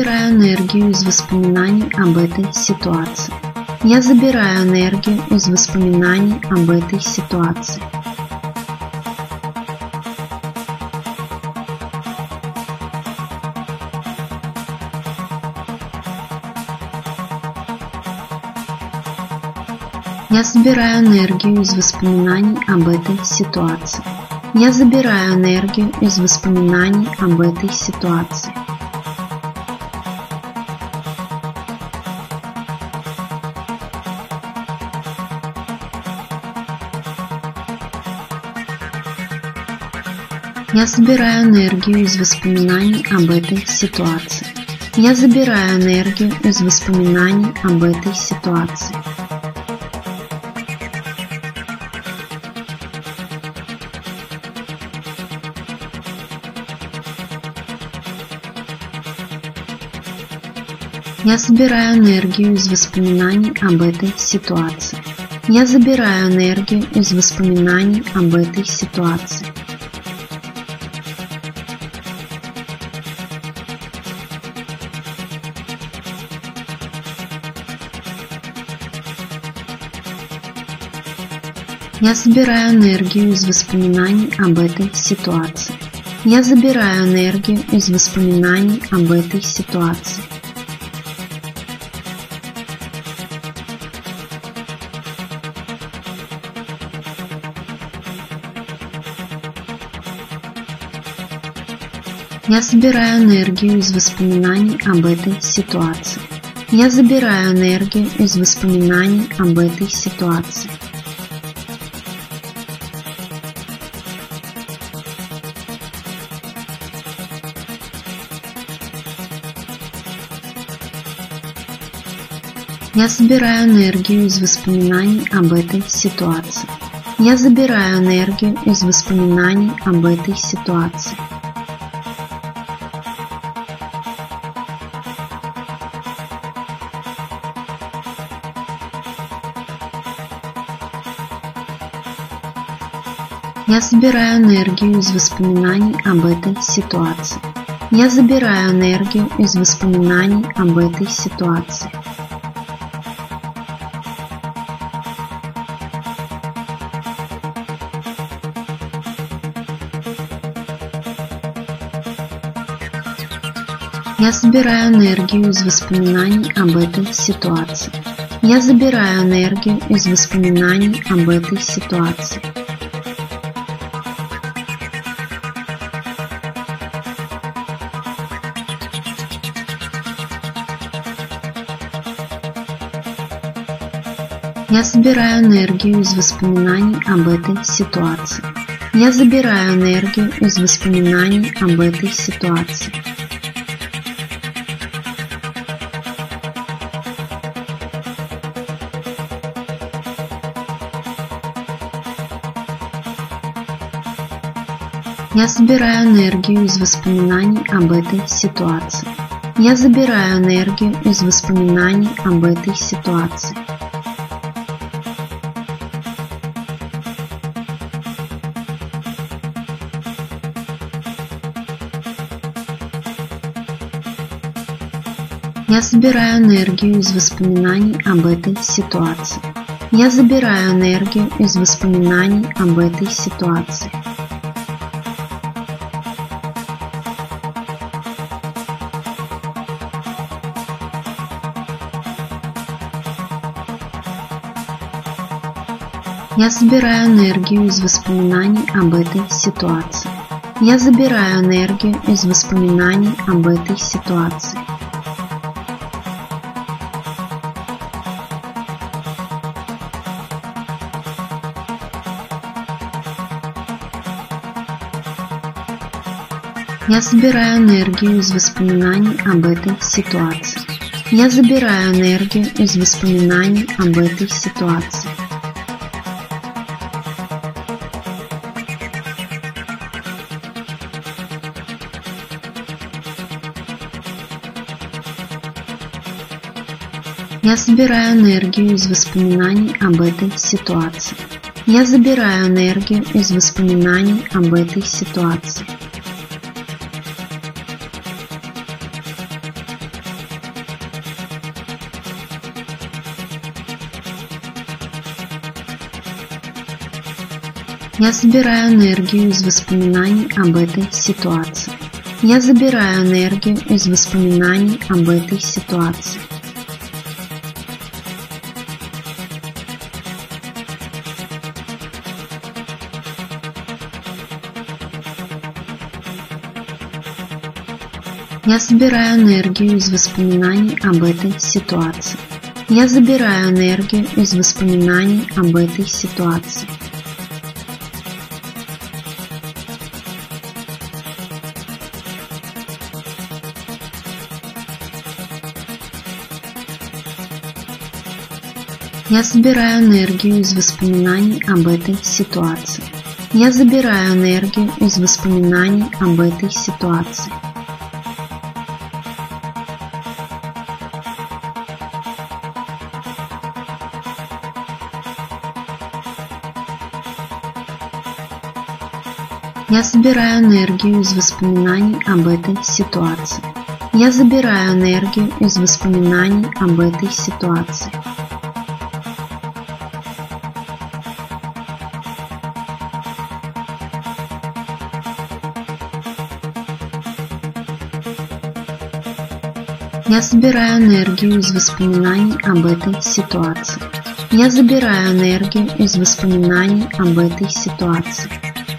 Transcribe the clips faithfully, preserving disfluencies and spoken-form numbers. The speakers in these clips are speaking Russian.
забираю энергию из воспоминаний об этой ситуации. Я забираю энергию из воспоминаний об этой ситуации. Я забираю энергию из воспоминаний об этой ситуации. Я забираю энергию из воспоминаний об этой ситуации. Я забираю энергию из воспоминаний об этой ситуации. Я забираю энергию из воспоминаний об этой ситуации. Я забираю энергию из воспоминаний об этой ситуации. Я забираю энергию из воспоминаний об этой ситуации. Я забираю энергию из воспоминаний об этой ситуации. Я забираю энергию из воспоминаний об этой ситуации. Я забираю энергию из воспоминаний об этой ситуации. Я забираю энергию из воспоминаний об этой ситуации. Я забираю энергию из воспоминаний об этой ситуации. Я забираю энергию из воспоминаний об этой ситуации. Я забираю энергию из воспоминаний об этой ситуации. Я забираю энергию из воспоминаний об этой ситуации. Я забираю энергию из воспоминаний об этой ситуации. Я забираю энергию из воспоминаний об этой ситуации. Я забираю энергию из воспоминаний об этой ситуации. Я забираю энергию из воспоминаний об этой ситуации. Я забираю энергию из воспоминаний об этой ситуации. Я забираю энергию из воспоминаний об этой ситуации. Я забираю энергию из воспоминаний об этой ситуации. Я забираю энергию из воспоминаний об этой ситуации. Я забираю энергию из воспоминаний об этой ситуации. Я забираю энергию из воспоминаний об этой ситуации. Я забираю энергию из воспоминаний об этой ситуации. Я забираю энергию из воспоминаний об этой ситуации. Я забираю энергию из воспоминаний об этой ситуации. Я забираю энергию из воспоминаний об этой ситуации. Я забираю энергию из воспоминаний об этой ситуации. Я забираю энергию из воспоминаний об этой ситуации. Я забираю энергию из воспоминаний об этой ситуации. Я забираю энергию из воспоминаний об этой ситуации. Я забираю энергию из воспоминаний об этой ситуации. Я забираю энергию из воспоминаний об этой ситуации. Я забираю энергию из воспоминаний об этой ситуации. Я забираю энергию из воспоминаний об этой ситуации. Я забираю энергию из воспоминаний об этой ситуации. Я забираю энергию из воспоминаний об этой ситуации.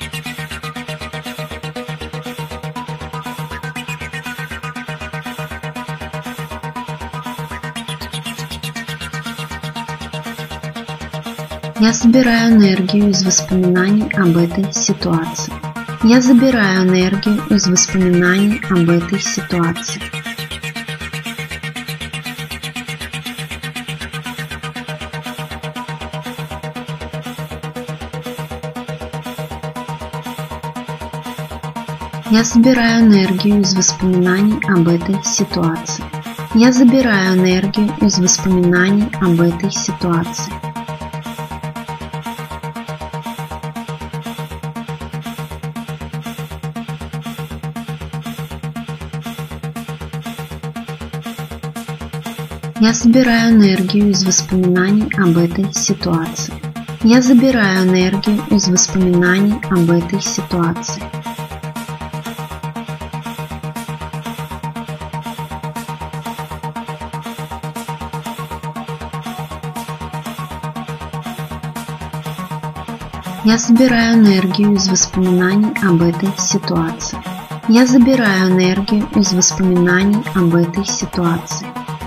Я забираю энергию из воспоминаний об этой ситуации. Я забираю энергию из воспоминаний об этой ситуации. Я забираю энергию из воспоминаний об этой ситуации. Я забираю энергию из воспоминаний об этой ситуации. Я забираю энергию из воспоминаний об этой ситуации. Я забираю энергию из воспоминаний об этой ситуации. Я забираю энергию из воспоминаний об этой ситуации. Я забираю энергию из воспоминаний об этой ситуации.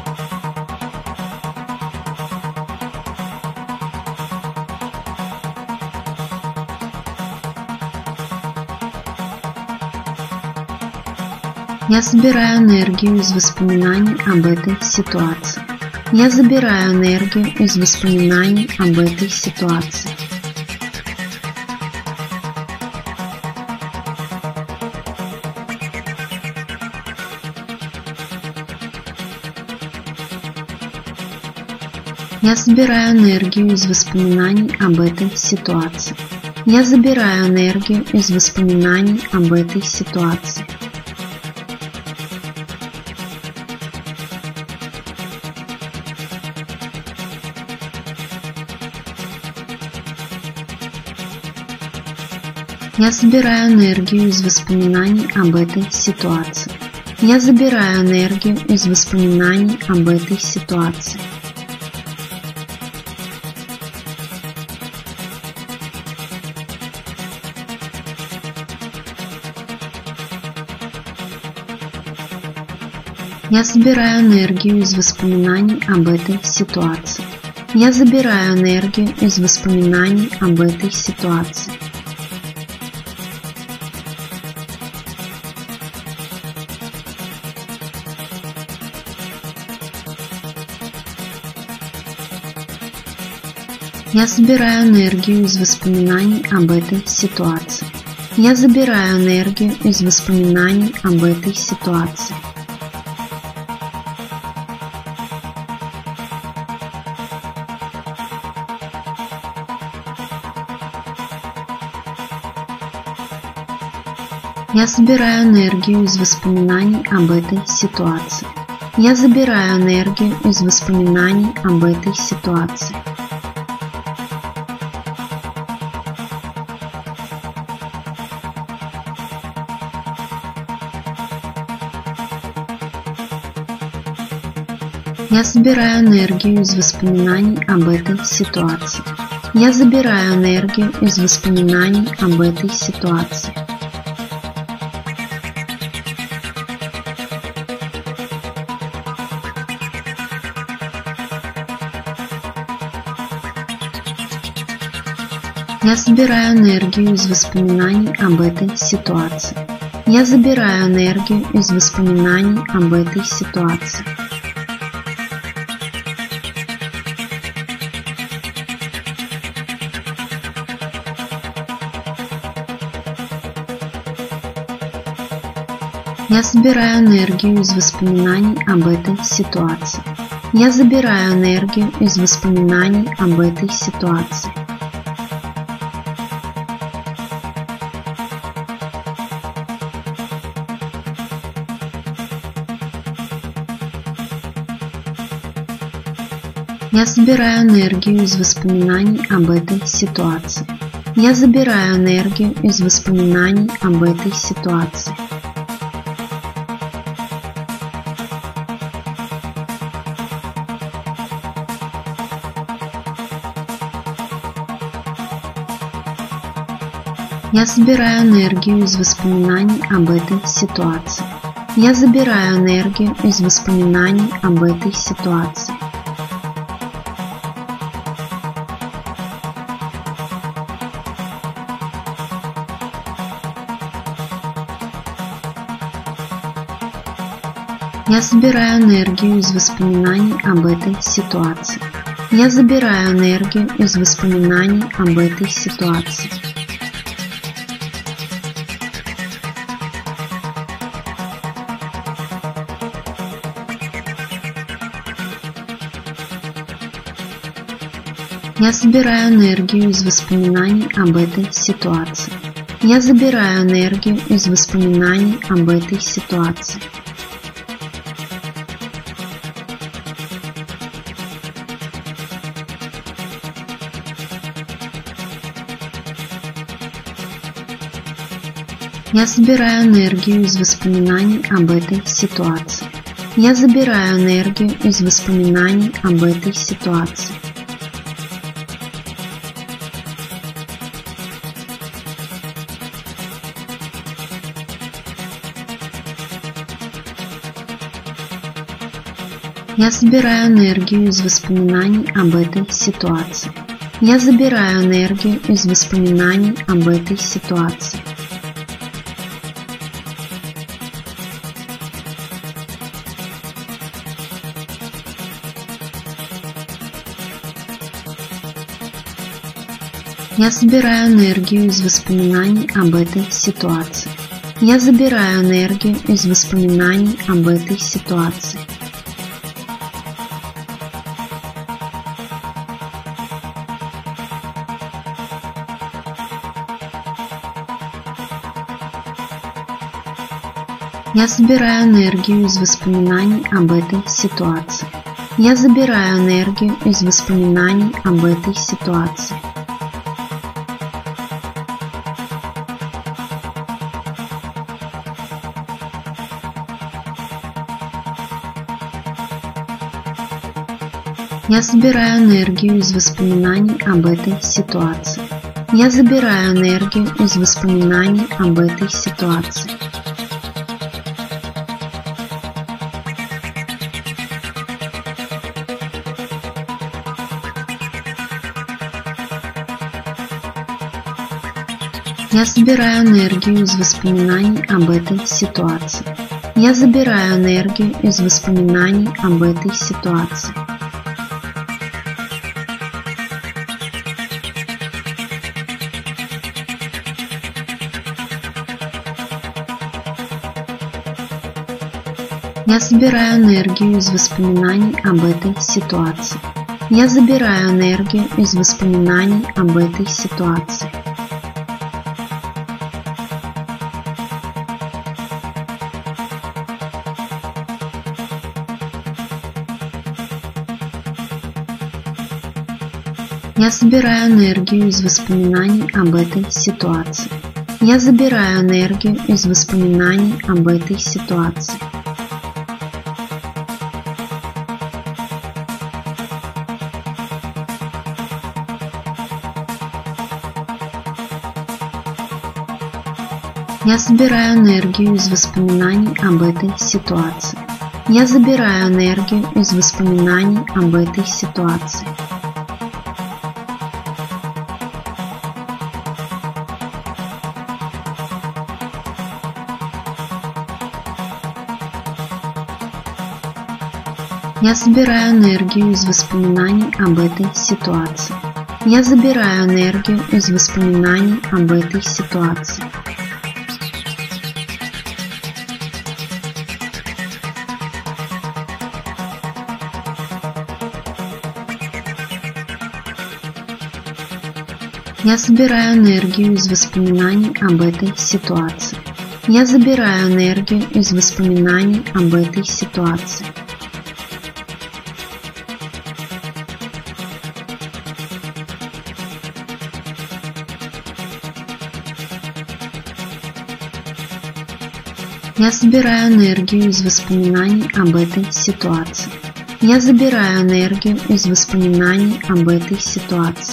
Я забираю энергию из воспоминаний об этой ситуации. Я забираю энергию из воспоминаний об этой ситуации. Я забираю энергию из воспоминаний об этой ситуации. Я забираю энергию из воспоминаний об этой ситуации. Я забираю энергию из воспоминаний об этой ситуации. Я забираю энергию из воспоминаний об этой ситуации. Я забираю энергию из воспоминаний об этой ситуации. Я забираю энергию из воспоминаний об этой ситуации. Я забираю энергию из воспоминаний об этой ситуации. Я забираю энергию из воспоминаний об этой ситуации. Я забираю энергию из воспоминаний об этой ситуации. Я забираю энергию из воспоминаний об этой ситуации. Я забираю энергию из воспоминаний об этой ситуации. Я забираю энергию из воспоминаний об этой ситуации. Я забираю энергию из воспоминаний об этой ситуации. Я забираю энергию из воспоминаний об этой ситуации. Я забираю энергию из воспоминаний об этой ситуации. Я забираю энергию из воспоминаний об этой ситуации. Я забираю энергию из воспоминаний об этой ситуации. Я забираю энергию из воспоминаний об этой ситуации. Я забираю энергию из воспоминаний об этой ситуации. Я забираю энергию из воспоминаний об этой ситуации. Я забираю энергию из воспоминаний об этой ситуации. Я забираю энергию из воспоминаний об этой ситуации. Я забираю энергию из воспоминаний об этой ситуации. Я забираю энергию из воспоминаний об этой ситуации. Я забираю энергию из воспоминаний об этой ситуации. Я забираю энергию из воспоминаний об этой ситуации. Я забираю энергию из воспоминаний об этой ситуации. Я забираю энергию из воспоминаний об этой ситуации. Я забираю энергию из воспоминаний об этой ситуации. Я забираю энергию из воспоминаний об этой ситуации. Я забираю энергию из воспоминаний об этой ситуации. Я забираю энергию из воспоминаний об этой ситуации. Я забираю энергию из воспоминаний об этой ситуации. Я забираю энергию из воспоминаний об этой ситуации. Я забираю энергию из воспоминаний об этой ситуации. Я забираю энергию из воспоминаний об этой ситуации. Я забираю энергию из воспоминаний об этой ситуации. Я забираю энергию из воспоминаний об этой ситуации. Я забираю энергию из воспоминаний об этой ситуации. Я забираю энергию из воспоминаний об этой ситуации. Я забираю энергию из воспоминаний об этой ситуации. Я забираю энергию из воспоминаний об этой ситуации. Я забираю энергию из воспоминаний об этой ситуации. Я забираю энергию из воспоминаний об этой ситуации. Я забираю энергию из воспоминаний об этой ситуации. Я забираю энергию из воспоминаний об этой ситуации. Я забираю энергию из воспоминаний об этой ситуации. Я забираю энергию из воспоминаний об этой ситуации.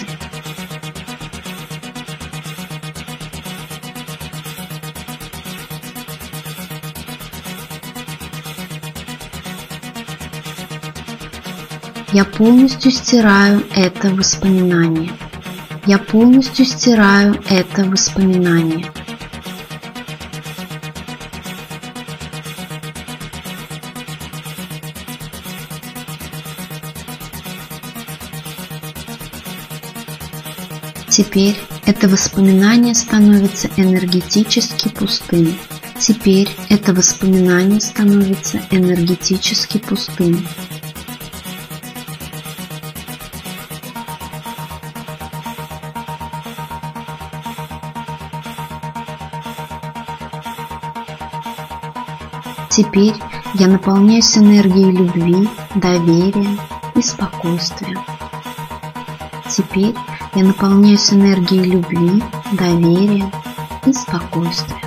Я полностью стираю это воспоминание. Я полностью стираю это воспоминание. Теперь это воспоминание становится энергетически пустым. Теперь это воспоминание становится энергетически пустым. Теперь я наполняюсь энергией любви, доверия и спокойствия. Теперь я наполняюсь энергией любви, доверия и спокойствия.